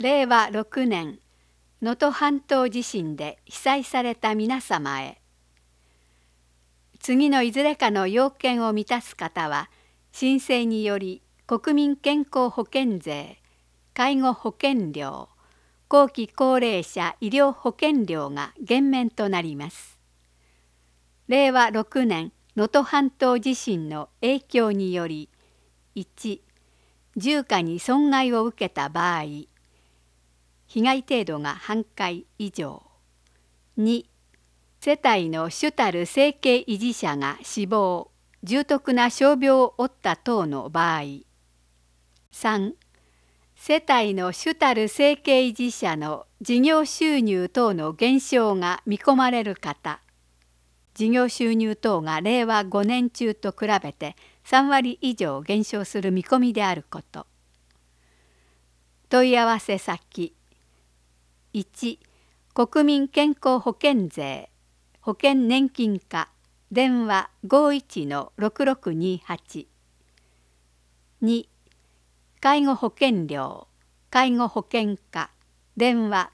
令和6年、能登半島地震で被災された皆様へ。次のいずれかの要件を満たす方は、申請により国民健康保険税、介護保険料、後期高齢者医療保険料が減免となります。令和6年能登半島地震の影響により、1、重火に損害を受けた場合、被害程度が半壊以上。2、世帯の主たる生計維持者が死亡、重篤な傷病を負った等の場合。3、世帯の主たる生計維持者の事業収入等の減少が見込まれる方。事業収入等が令和5年中と比べて3割以上減少する見込みであること。問い合わせ先。1、国民健康保険税、保険年金課、電話 51-6628。2、介護保険料、介護保険課、電話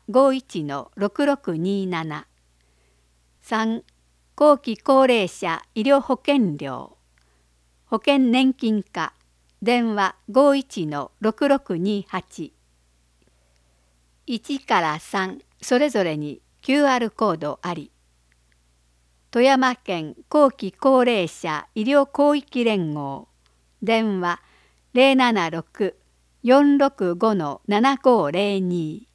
51-6627。3、後期高齢者医療保険料、保険年金課、電話 51-6628。1から3それぞれに QR コードあり。富山県後期高齢者医療広域連合、電話 076-465-7502。